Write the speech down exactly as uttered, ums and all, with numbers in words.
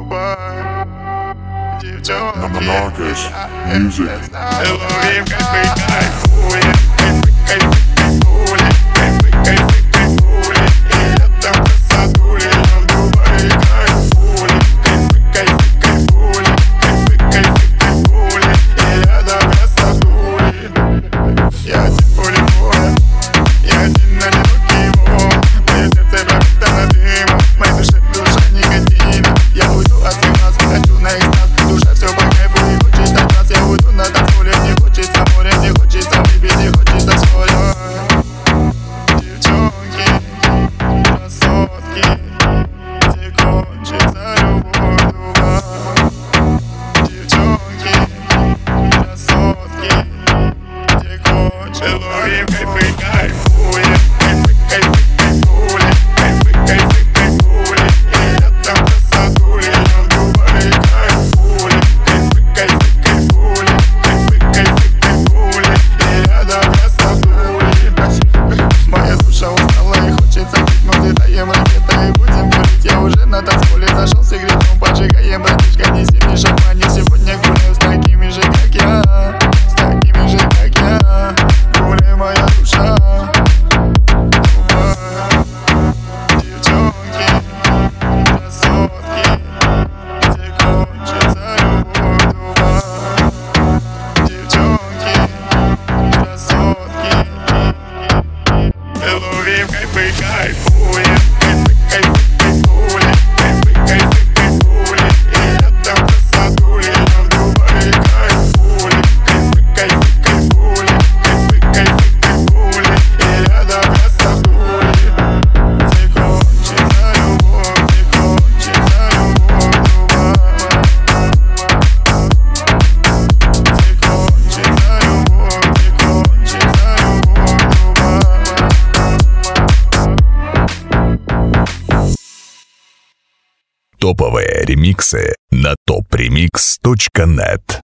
Дубай. Девчонки, Намногость, music. ловим кайфы, кайфуем. Кайфы, кайфы, кайфули. Кайфы, кайфы, кайфули. И летом красотули. Я в Дубае кайфули. Кайфы, кайфы, кайфули. Кайфы, кайфы, кайфули. И летом красотули. Я один поле боя. Я один на его. Мое сердце пропитано дымом. В моей душе душа никотина. Я уйду от всех нас, хочу на экстаз. Душа все по кайфу, не хочется нас. Я уйду на танцполе, не хочется море, не хочется выпить, не хочется соли. Девчонки, красотки, где кончится любовь Дубай. Девчонки, красотки, где кончится. Ловим кайфы, кайфуем. Кайфы, кайфы, кайфули. Кайфы, кайфы, кайфули. И летом красотули. Я в Дубае кайфули. Кайфы, кайфы, кайфули. Кайфы, кайфы, кайфули. И летом красотули. Моя душа устала и хочется пить. Мы взлетаем ракетой и будем курить. Я уже на танцполе зашел с сигаретом. Поджигаем, братишка, неси мне шампань. Я сегодня гуляю с такими же, как я. С такими же, как я. Гуляй, моя душа. Дубай. Девчонки, красотки, где кончится любовь Дубай. Девчонки, красотки, ловим кайфы, кайфуем. Кайфы, кайфы, кайфули. Кайфы, кайфы, кайфули. И летом красотули. Я в Дубае кайфули. Кайфы, кайфы, кайфули. Кайфы, кайфы, кайфули. И летом красотули. Где кончится любовь, где кончится любовь Дубай. Где кончится любовь, где кончится любовь Дубай. Топовые ремиксы на топ ремикс точка нет.